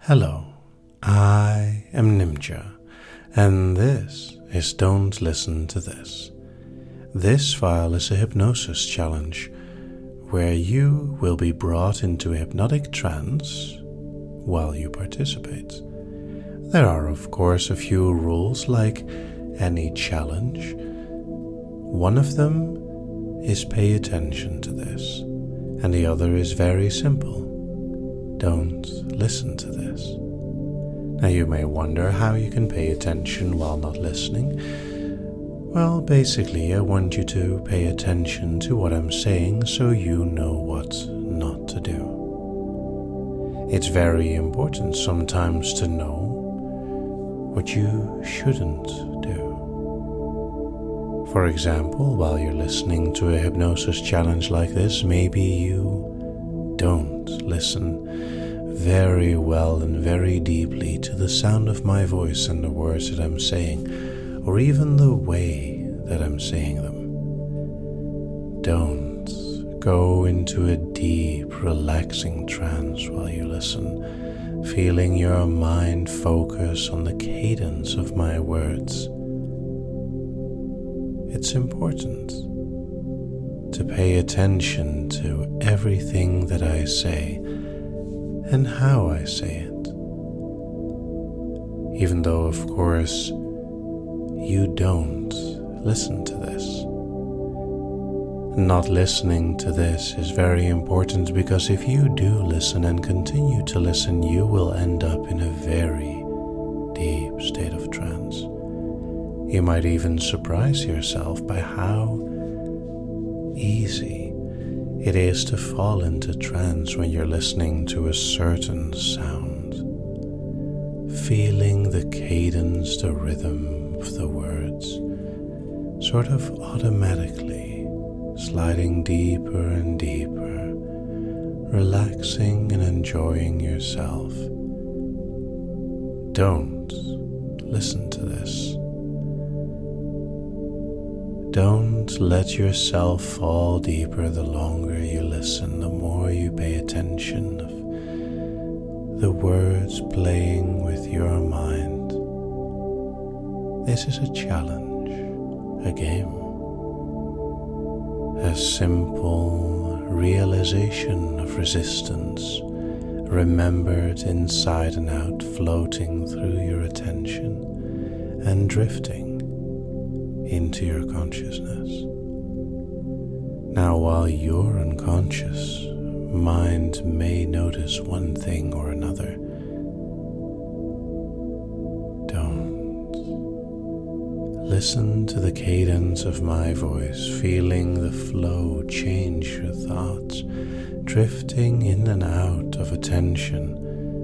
Hello, I am Nimja, and this is Don't Listen to This. This file is a hypnosis challenge where you will be brought into a hypnotic trance while you participate. There are, of course, a few rules like any challenge. One of them is pay attention to this, and the other is very simple. Don't listen to this. Now you may wonder how you can pay attention while not listening. Well, basically I want you to pay attention to what I'm saying so you know what not to do. It's very important sometimes to know what you shouldn't do. For example, while you're listening to a hypnosis challenge like this, maybe you don't listen very well and very deeply to the sound of my voice and the words that I'm saying, or even the way that I'm saying them. Don't go into a deep, relaxing trance while you listen, feeling your mind focus on the cadence of my words. It's important to pay attention to everything that I say and how I say it. Even though, of course, you don't listen to this. Not listening to this is very important because if you do listen and continue to listen, you will end up in a very deep state of trance. You might even surprise yourself by how easy it is to fall into trance when you're listening to a certain sound, feeling the cadence, the rhythm of the words, sort of automatically sliding deeper and deeper, relaxing and enjoying yourself. Don't listen to this. Don't let yourself fall deeper the longer you listen, the more you pay attention of the words playing with your mind. This is a challenge, a game, a simple realization of resistance, remembered inside and out, floating through your attention and drifting into your consciousness. Now, while your unconscious mind may notice one thing or another, don't. Listen to the cadence of my voice, feeling the flow change your thoughts, drifting in and out of attention.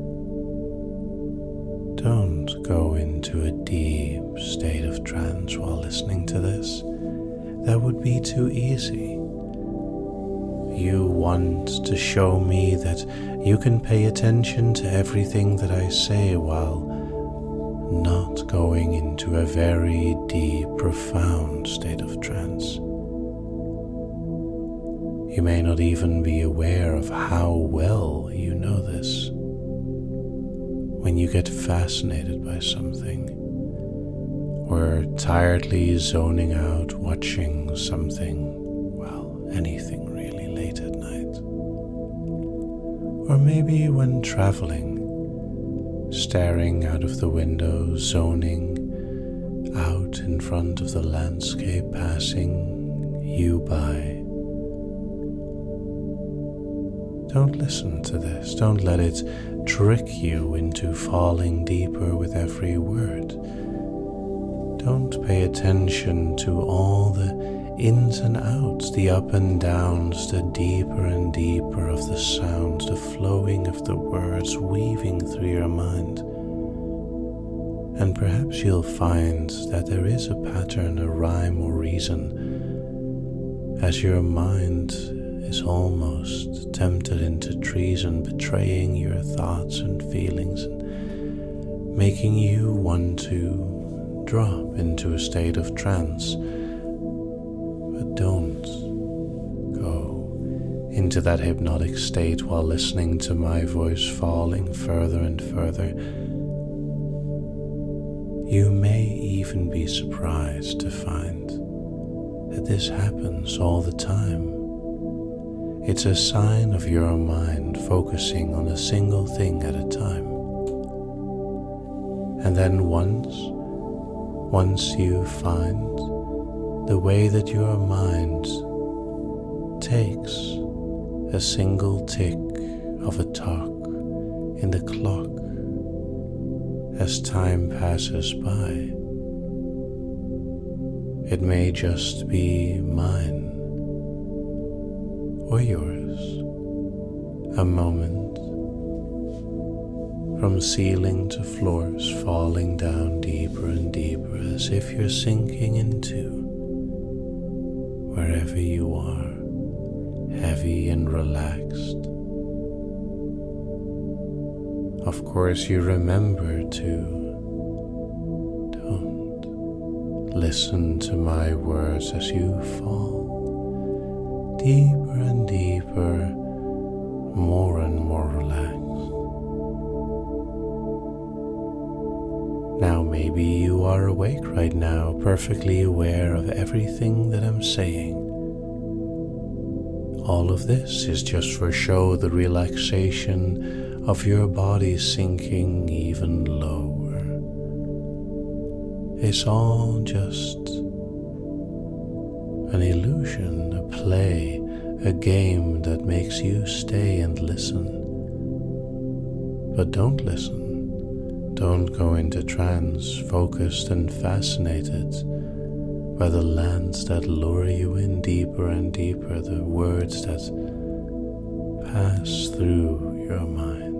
Don't go into a deep state of trance while listening to this. That would be too easy. You want to show me that you can pay attention to everything that I say while not going into a very deep, profound state of trance. You may not even be aware of how well you know this. When you get fascinated by something, or tiredly zoning out watching something, well, anything really late at night. Or maybe when traveling, staring out of the window, zoning out in front of the landscape passing you by. Don't listen to this. Don't let it trick you into falling deeper with every word. Don't pay attention to all the ins and outs, the up and downs, the deeper and deeper of the sounds, the flowing of the words weaving through your mind. And perhaps you'll find that there is a pattern, a rhyme or reason, as your mind is almost tempted into treason, betraying your thoughts and feelings and making you want to drop into a state of trance. But don't go into that hypnotic state while listening to my voice falling further and further. You may even be surprised to find that this happens all the time. It's a sign of your mind focusing on a single thing at a time. And then once you find the way that your mind takes a single tick of a tock in the clock as time passes by, it may just be mine or yours, a moment from ceiling to floors, falling down deeper and deeper as if you're sinking into wherever you are, heavy and relaxed. Of course, you remember to don't listen to my words as you fall deeper and deeper, more and more relaxed. Now maybe you are awake right now, perfectly aware of everything that I'm saying. All of this is just for show, the relaxation of your body sinking even lower. It's all just an illusion, a play, a game that makes you stay and listen. But don't listen. Don't go into trance, focused and fascinated by the lands that lure you in deeper and deeper, the words that pass through your mind.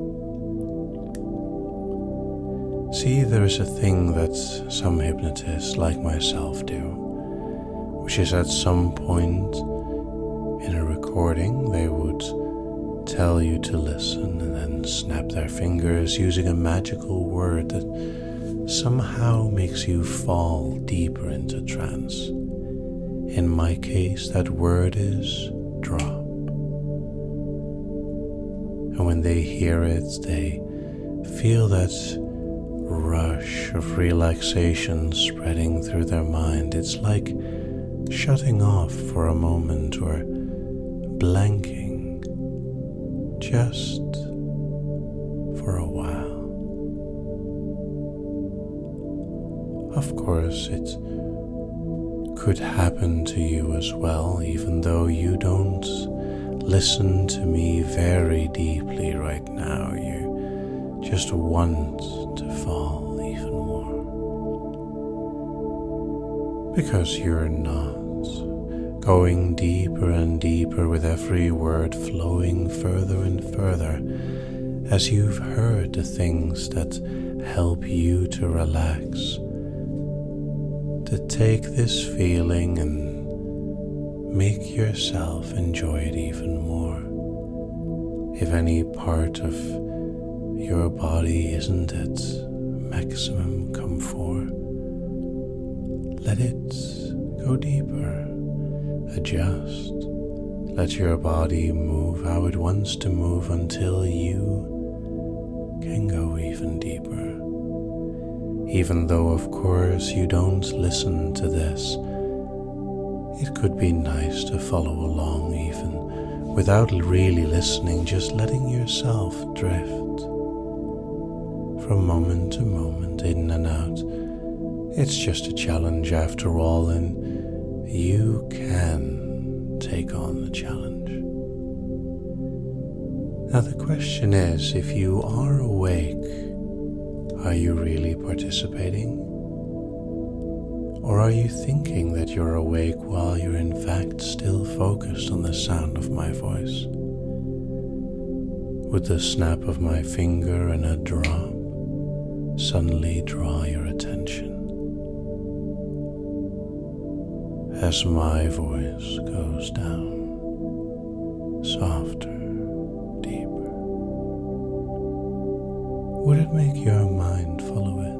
See, there is a thing that some hypnotists like myself do, which is at some point in a recording they would tell you to listen and then snap their fingers using a magical word that somehow makes you fall deeper into trance. In my case, that word is drop. And when they hear it, they feel that rush of relaxation spreading through their mind. It's like shutting off for a moment or blanking just for a while. Of course, it could happen to you as well, even though you don't listen to me very deeply right now. You just want to fall even more. Because you're not going deeper and deeper with every word flowing further and further as you've heard the things that help you to relax, to take this feeling and make yourself enjoy it even more. If any part of your body isn't at maximum comfort, let it go deeper. Adjust. Let your body move how it wants to move until you can go even deeper. Even though, of course, you don't listen to this, it could be nice to follow along even without really listening, just letting yourself drift from moment to moment, in and out. It's just a challenge after all, and you can take on the challenge. Now the question is, if you are awake, are you really participating? Or are you thinking that you're awake while you're in fact still focused on the sound of my voice? Would the snap of my finger and a drop suddenly draw your attention? As my voice goes down, softer, deeper, would it make your mind follow it,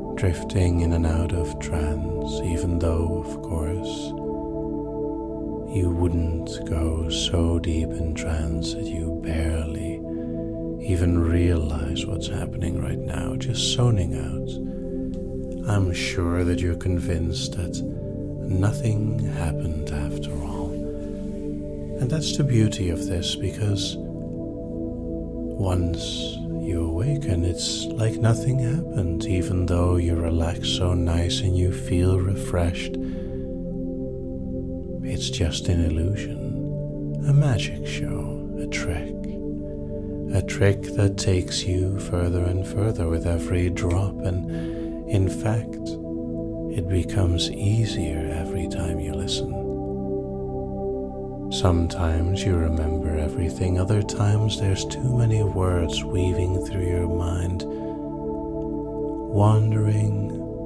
drifting in and out of trance, even though, of course, you wouldn't go so deep in trance that you barely even realize what's happening right now, just zoning out. I'm sure that you're convinced that nothing happened after all. And that's the beauty of this, because once you awaken, it's like nothing happened, even though you relax so nice and you feel refreshed. It's just an illusion, a magic show, a trick that takes you further and further with every drop, and in fact, it becomes easier every time you listen. Sometimes you remember everything, other times there's too many words weaving through your mind, wandering,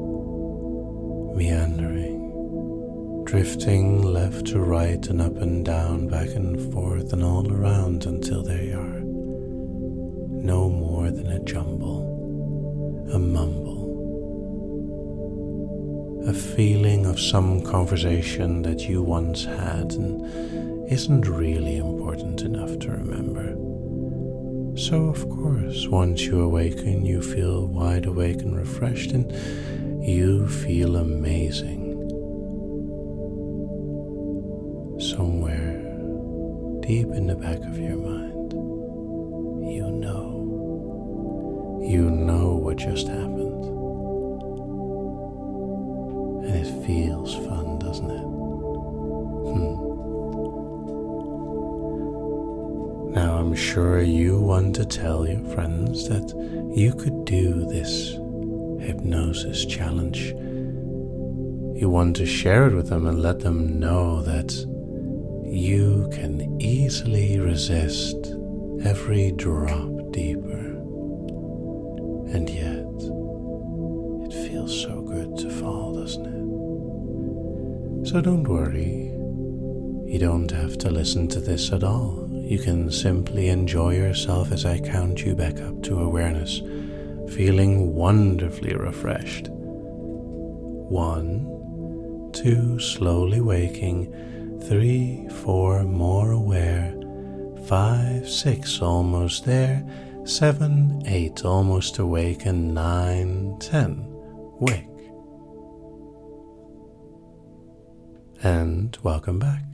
meandering, drifting left to right and up and down, back and forth and all around until there you are. No more than a jumble, a mumble, a feeling of some conversation that you once had and isn't really important enough to remember. So of course, once you awaken, you feel wide awake and refreshed, and you feel amazing. Somewhere deep in the back of your mind, you know what just happened. And it feels fun, doesn't it? Now I'm sure you want to tell your friends that you could do this hypnosis challenge. You want to share it with them and let them know that you can easily resist every drop deeper. And yet, it feels so good to fall, doesn't it? So don't worry. You don't have to listen to this at all. You can simply enjoy yourself as I count you back up to awareness, feeling wonderfully refreshed. 1, 2, slowly waking. 3, 4, more aware. 5, 6, almost there. 7, 8, almost awake. And 9, 10, wake. And welcome back.